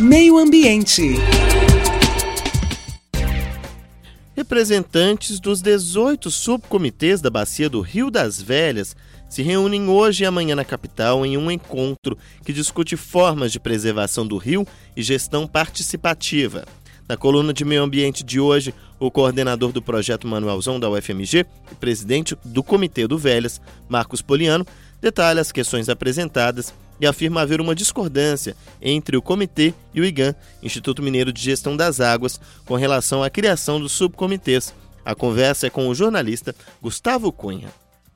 Meio Ambiente. Representantes dos 18 subcomitês da Bacia do Rio das Velhas se reúnem hoje e amanhã na capital em um encontro que discute formas de preservação do rio e gestão participativa. Na coluna de Meio Ambiente de hoje, o coordenador do projeto Manuelzão da UFMG e presidente do Comitê do Velhas, Marcos Poliano, detalha as questões apresentadas e afirma haver uma discordância entre o Comitê e o IGAM, Instituto Mineiro de Gestão das Águas, com relação à criação dos subcomitês. A conversa é com o jornalista Gustavo Cunha.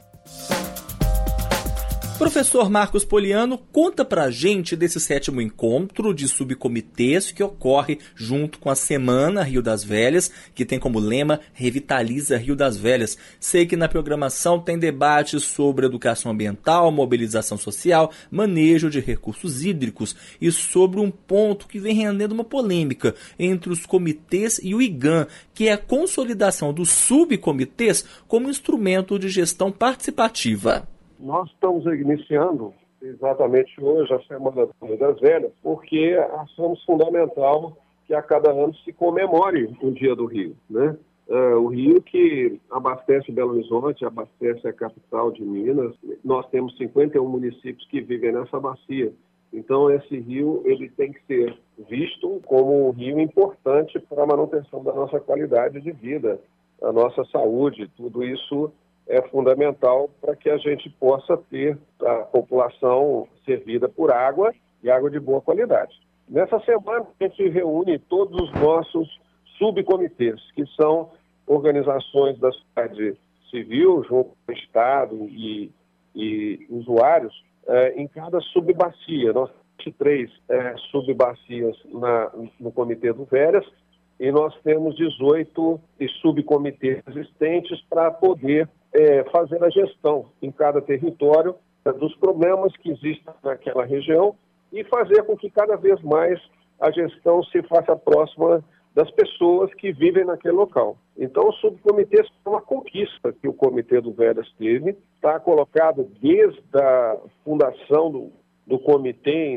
Professor Marcos Poliano, conta pra gente desse 7º encontro de subcomitês que ocorre junto com a Semana Rio das Velhas, que tem como lema Revitaliza Rio das Velhas. Sei que na programação tem debates sobre educação ambiental, mobilização social, manejo de recursos hídricos e sobre um ponto que vem rendendo uma polêmica entre os comitês e o IGAM, que é a consolidação dos subcomitês como instrumento de gestão participativa. Nós estamos iniciando exatamente hoje a Semana do Rio das Velhas, porque achamos fundamental que a cada ano se comemore o Dia do Rio, né? O rio que abastece Belo Horizonte, abastece a capital de Minas. Nós temos 51 municípios que vivem nessa bacia. Então, esse rio ele tem que ser visto como um rio importante para a manutenção da nossa qualidade de vida, a nossa saúde, tudo isso é fundamental para que a gente possa ter a população servida por água e água de boa qualidade. Nessa semana, a gente reúne todos os nossos subcomitês, que são organizações da sociedade civil, junto com o Estado e usuários, em cada subbacia. Nós temos 3 subbacias no Comitê do Velhas, e nós temos 18 subcomitês existentes para poder fazer a gestão em cada território dos problemas que existem naquela região e fazer com que cada vez mais a gestão se faça próxima das pessoas que vivem naquele local. Então, o subcomitê é uma conquista que o Comitê do Velhas teve, está colocado desde a fundação do comitê em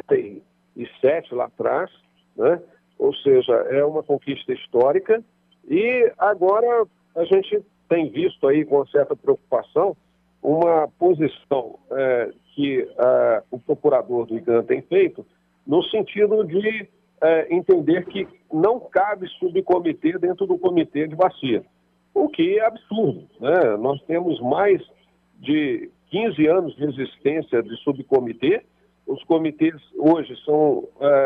97, lá atrás, né? Ou seja, é uma conquista histórica e agora a gente tem visto aí com certa preocupação uma posição que o procurador do IGAM tem feito no sentido de entender que não cabe subcomitê dentro do comitê de bacia, o que é absurdo, né? Nós temos mais de 15 anos de existência de subcomitê. Os comitês hoje são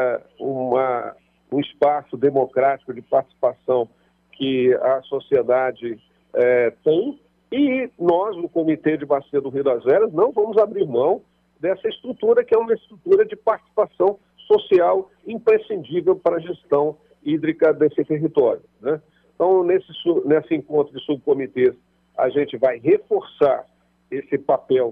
um espaço democrático de participação que a sociedade tem, e nós, no Comitê de Bacia do Rio das Velhas, não vamos abrir mão dessa estrutura, que é uma estrutura de participação social imprescindível para a gestão hídrica desse território, né? Então, nesse encontro de subcomitês, a gente vai reforçar esse papel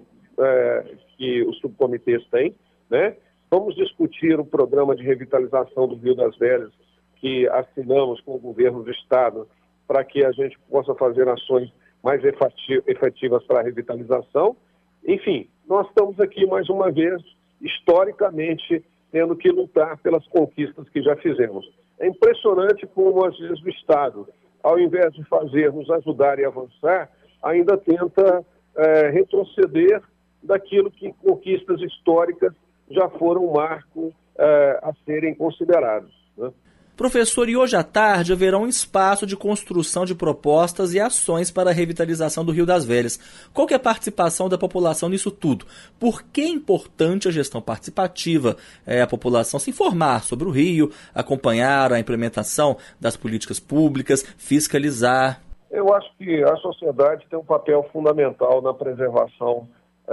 que os subcomitês têm, né? Vamos discutir o programa de revitalização do Rio das Velhas, que assinamos com o governo do Estado, para que a gente possa fazer ações mais efetivas para a revitalização. Enfim, nós estamos aqui mais uma vez, historicamente, tendo que lutar pelas conquistas que já fizemos. É impressionante como, às vezes, o Estado, ao invés de nos ajudar e avançar, ainda tenta retroceder daquilo que conquistas históricas já foram um marco a serem considerados, né? Professor, e hoje à tarde haverá um espaço de construção de propostas e ações para a revitalização do Rio das Velhas. Qual que é a participação da população nisso tudo? Por que é importante a gestão participativa? A população se informar sobre o rio, acompanhar a implementação das políticas públicas, fiscalizar. Eu acho que a sociedade tem um papel fundamental na preservação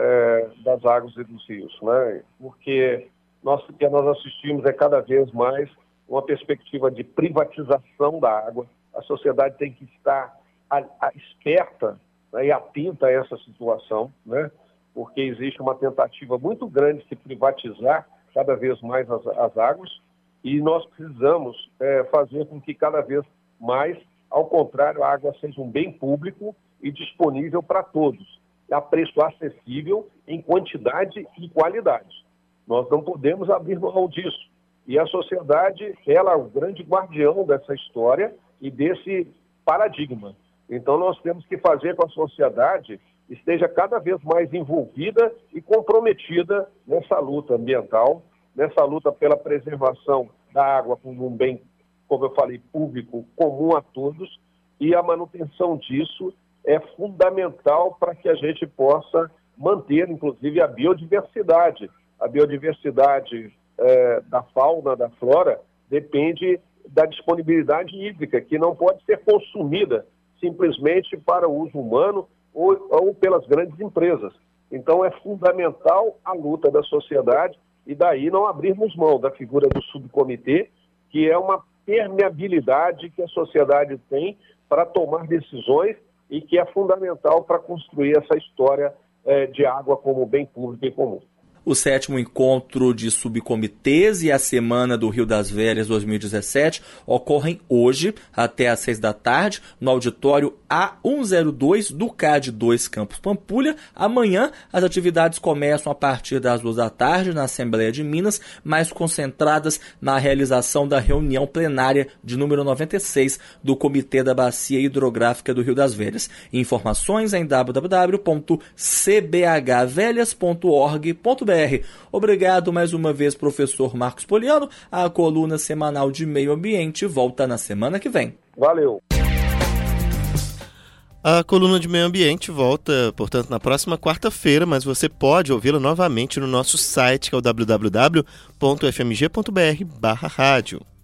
das águas e dos rios, né? Porque o que nós assistimos é cada vez mais uma perspectiva de privatização da água. A sociedade tem que estar esperta, né, e atenta a essa situação, né? Porque existe uma tentativa muito grande de privatizar cada vez mais as águas, e nós precisamos fazer com que cada vez mais, ao contrário, a água seja um bem público e disponível para todos, a preço acessível em quantidade e qualidade. Nós não podemos abrir mão disso. E a sociedade, ela é o grande guardião dessa história e desse paradigma. Então nós temos que fazer com que a sociedade esteja cada vez mais envolvida e comprometida nessa luta ambiental, nessa luta pela preservação da água como um bem, como eu falei, público, comum a todos, e a manutenção disso é fundamental para que a gente possa manter, inclusive, a biodiversidade. A biodiversidade da fauna, da flora, depende da disponibilidade hídrica, que não pode ser consumida simplesmente para o uso humano ou pelas grandes empresas. Então é fundamental a luta da sociedade e daí não abrirmos mão da figura do subcomitê, que é uma permeabilidade que a sociedade tem para tomar decisões e que é fundamental para construir essa história de água como bem público e comum. O 7º encontro de subcomitês e a Semana do Rio das Velhas 2017 ocorrem hoje, até às 6 da tarde, no auditório A102 do CAD 2 Campus Pampulha. Amanhã, as atividades começam a partir das 2 da tarde na Assembleia de Minas, mais concentradas na realização da reunião plenária de número 96 do Comitê da Bacia Hidrográfica do Rio das Velhas. Informações em www.cbhvelhas.org.br. Obrigado mais uma vez, professor Marcos Poliano. A coluna semanal de Meio Ambiente volta na semana que vem. Valeu! A coluna de Meio Ambiente volta, portanto, na próxima quarta-feira, mas você pode ouvi-la novamente no nosso site, que é o www.fmg.br/rádio.